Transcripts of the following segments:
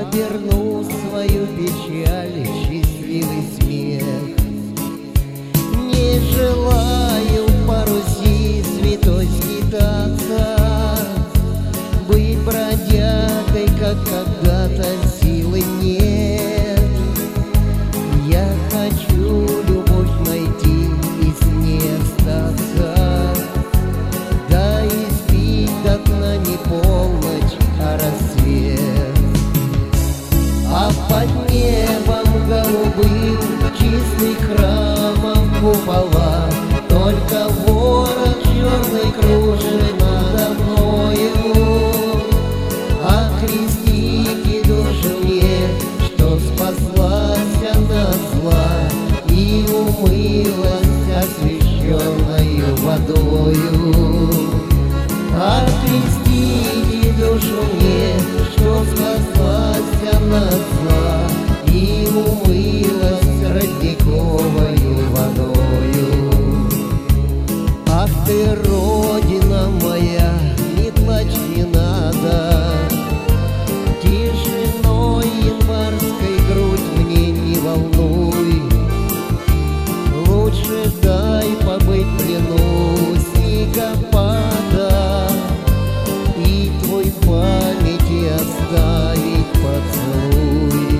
оберну свою печаль в счастливый смех. Не желаю по Руси святой скитаться, быть бродягой, как когда-то, силы нет. Я хочу любовь найти и с ней остаться, да испить до дна не полночь, а рассвет. А под небом голубым чистых храмов купола только ворон черный кружит надо мною. Окрестите душу мне, что спаслась она зла и умылась освященною водою. Окрестите душу мне, что спаслась она зла и умылась родниковою водою. Ах ты, Родина моя, не плачь не надо, тишиной январской грудь мне не волнуй. Лучше дай побыть в плену снегопада и твой памяти оставить поцелуй.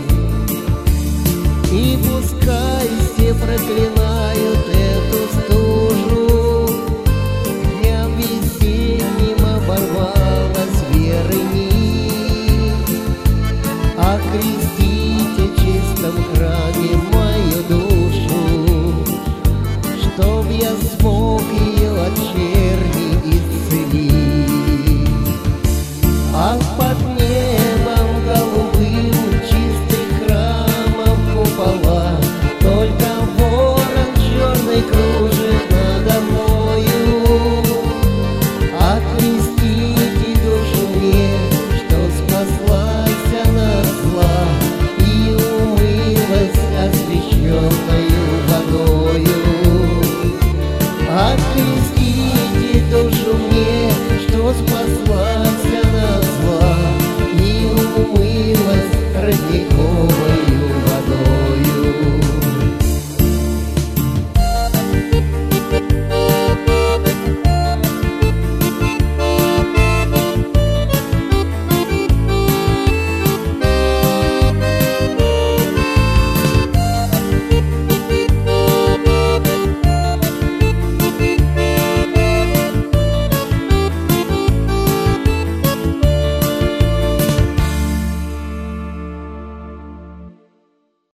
И пускай все проклинают эту стужу, дням весенним оборвалась веры нить, а Христос